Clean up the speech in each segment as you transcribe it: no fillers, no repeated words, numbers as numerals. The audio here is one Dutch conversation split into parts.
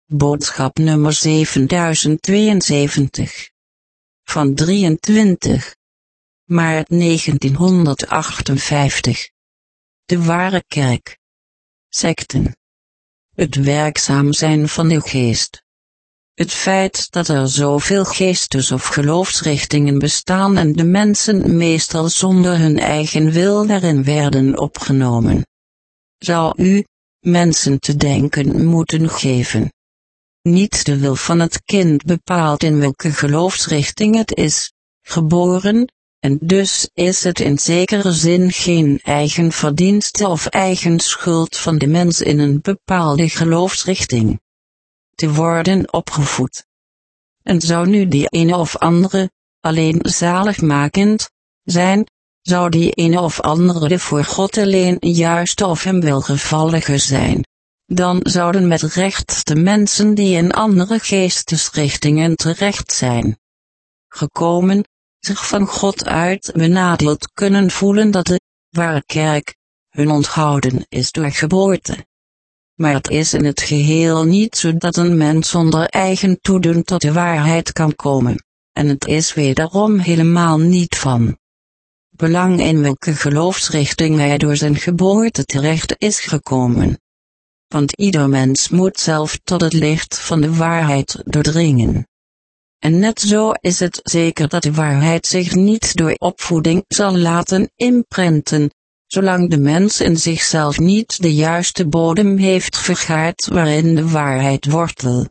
Boodschap nummer 7072. Van 23 maart 1958. De ware kerk. Sekten. Het werkzaam zijn van de geest. Het feit dat er zoveel geestes- of geloofsrichtingen bestaan en de mensen meestal zonder hun eigen wil daarin werden opgenomen, zou u, mensen te denken moeten geven. Niet de wil van het kind bepaalt in welke geloofsrichting het is geboren, en dus is het in zekere zin geen eigen verdienste of eigen schuld van de mens in een bepaalde geloofsrichting te worden opgevoed. En zou nu die ene of andere alleen zaligmakend zijn, zou die ene of andere voor God alleen juiste of hem welgevallige zijn, dan zouden met recht de mensen die in andere geestesrichtingen terecht zijn gekomen, zich van God uit benadeeld kunnen voelen dat de ware kerk hun onthouden is door geboorte. Maar het is in het geheel niet zo dat een mens zonder eigen toedoen tot de waarheid kan komen, en het is wederom helemaal niet van belang in welke geloofsrichting hij door zijn geboorte terecht is gekomen. Want ieder mens moet zelf tot het licht van de waarheid doordringen. En net zo is het zeker dat de waarheid zich niet door opvoeding zal laten imprenten, zolang de mens in zichzelf niet de juiste bodem heeft vergaard waarin de waarheid wortel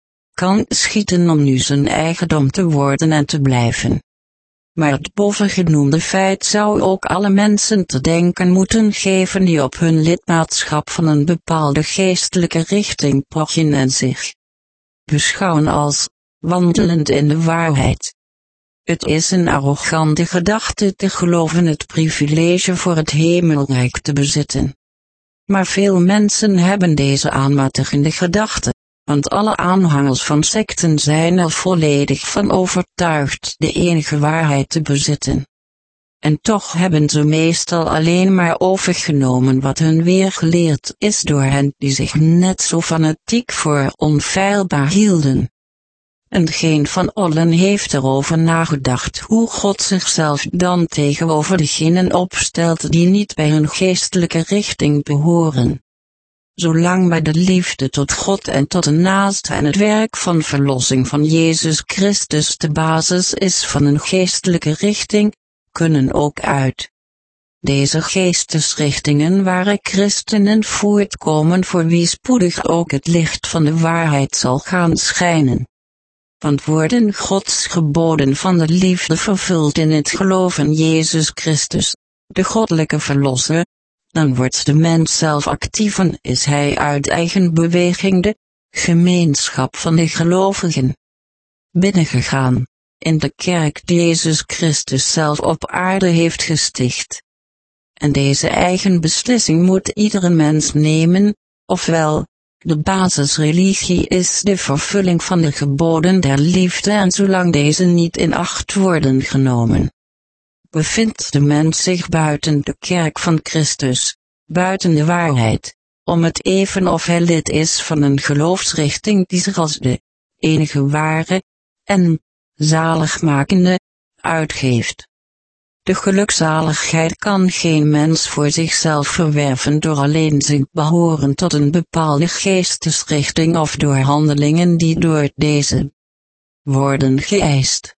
kan schieten om nu zijn eigendom te worden en te blijven. Maar het bovengenoemde feit zou ook alle mensen te denken moeten geven die op hun lidmaatschap van een bepaalde geestelijke richting pochen en zich beschouwen als wandelend in de waarheid. Het is een arrogante gedachte te geloven het privilege voor het hemelrijk te bezitten. Maar veel mensen hebben deze aanmatigende gedachte, want alle aanhangers van sekten zijn er volledig van overtuigd de enige waarheid te bezitten. En toch hebben ze meestal alleen maar overgenomen wat hun weergeleerd is door hen die zich net zo fanatiek voor onfeilbaar hielden. En geen van allen heeft erover nagedacht hoe God zichzelf dan tegenover degenen opstelt die niet bij hun geestelijke richting behoren. Zolang bij de liefde tot God en tot de naaste en het werk van verlossing van Jezus Christus de basis is van een geestelijke richting, kunnen ook uit deze geestesrichtingen ware christenen voortkomen voor wie spoedig ook het licht van de waarheid zal gaan schijnen. Want worden Gods geboden van de liefde vervuld in het geloof in Jezus Christus, de goddelijke verlosser, dan wordt de mens zelf actief en is hij uit eigen beweging de gemeenschap van de gelovigen binnengegaan, in de kerk die Jezus Christus zelf op aarde heeft gesticht. En deze eigen beslissing moet iedere mens nemen, ofwel, de basisreligie is de vervulling van de geboden der liefde en zolang deze niet in acht worden genomen, bevindt de mens zich buiten de kerk van Christus, buiten de waarheid, om het even of hij lid is van een geloofsrichting die zich als de enige ware en zaligmakende uitgeeft. De gelukzaligheid kan geen mens voor zichzelf verwerven door alleen zijn behoren tot een bepaalde geestesrichting of door handelingen die door deze worden geëist.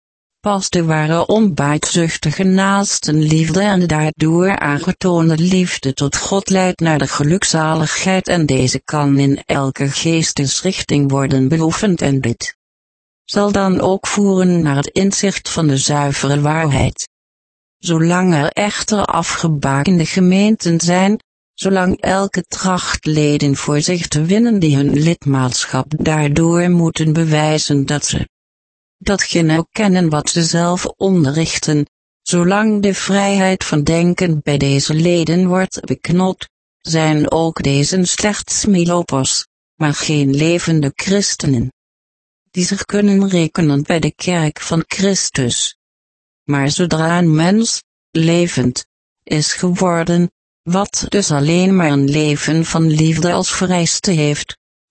Pas de ware onbaatzuchtige naastenliefde en daardoor aangetoonde liefde tot God leidt naar de gelukzaligheid en deze kan in elke geestesrichting worden beoefend en dit zal dan ook voeren naar het inzicht van de zuivere waarheid. Zolang er echter afgebakende gemeenten zijn, zolang elke tracht leden voor zich te winnen die hun lidmaatschap daardoor moeten bewijzen dat ze datgene kennen wat ze zelf onderrichten, zolang de vrijheid van denken bij deze leden wordt beknot, zijn ook deze slechts meelopers, maar geen levende christenen, die zich kunnen rekenen bij de kerk van Christus. Maar zodra een mens, levend, is geworden, wat dus alleen maar een leven van liefde als vereiste heeft,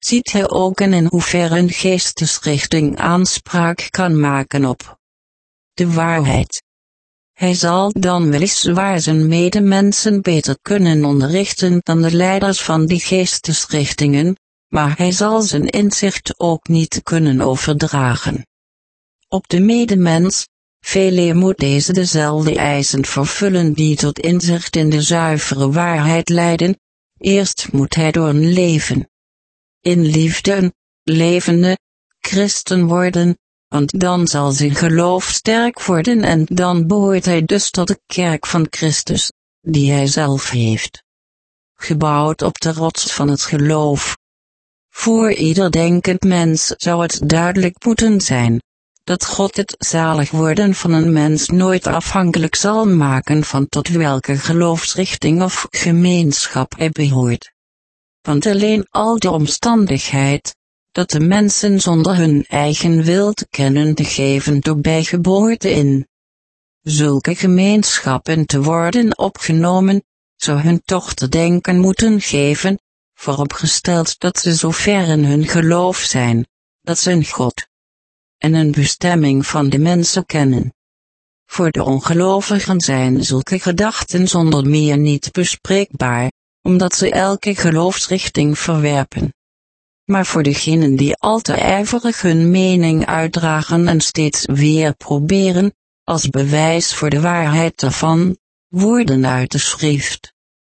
ziet hij ook in hoeverre een geestesrichting aanspraak kan maken op de waarheid. Hij zal dan weliswaar zijn medemensen beter kunnen onderrichten dan de leiders van die geestesrichtingen, maar hij zal zijn inzicht ook niet kunnen overdragen op de medemens. Veeleer moet deze dezelfde eisen vervullen die tot inzicht in de zuivere waarheid leiden. Eerst moet hij door een leven in liefde een levende christen worden, want dan zal zijn geloof sterk worden en dan behoort hij dus tot de kerk van Christus, die hij zelf heeft gebouwd op de rots van het geloof. Voor ieder denkend mens zou het duidelijk moeten zijn dat God het zalig worden van een mens nooit afhankelijk zal maken van tot welke geloofsrichting of gemeenschap hij behoort. Want alleen al de omstandigheid dat de mensen zonder hun eigen wil te kennen te geven door bijgeboorte in zulke gemeenschappen te worden opgenomen, zou hun toch te denken moeten geven, vooropgesteld dat ze zo ver in hun geloof zijn, dat ze een God en een bestemming van de mensen kennen. Voor de ongelovigen zijn zulke gedachten zonder meer niet bespreekbaar, omdat ze elke geloofsrichting verwerpen. Maar voor degenen die al te ijverig hun mening uitdragen en steeds weer proberen, als bewijs voor de waarheid daarvan, woorden uit de schrift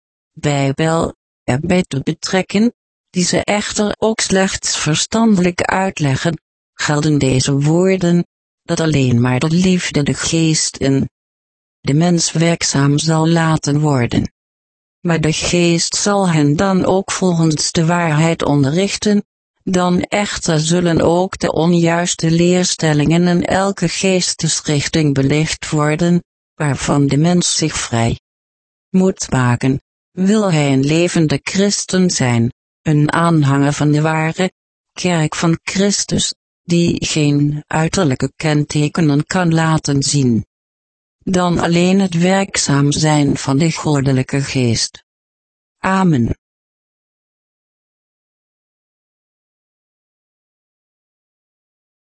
Bijbel erbij te betrekken, die ze echter ook slechts verstandelijk uitleggen, gelden deze woorden, dat alleen maar de liefde de geest in de mens werkzaam zal laten worden. Maar de geest zal hen dan ook volgens de waarheid onderrichten, dan echter zullen ook de onjuiste leerstellingen in elke geestesrichting belicht worden, waarvan de mens zich vrij moet maken, wil hij een levende christen zijn, een aanhanger van de ware kerk van Christus, die geen uiterlijke kentekenen kan laten zien dan alleen het werkzaam zijn van de goddelijke geest. Amen.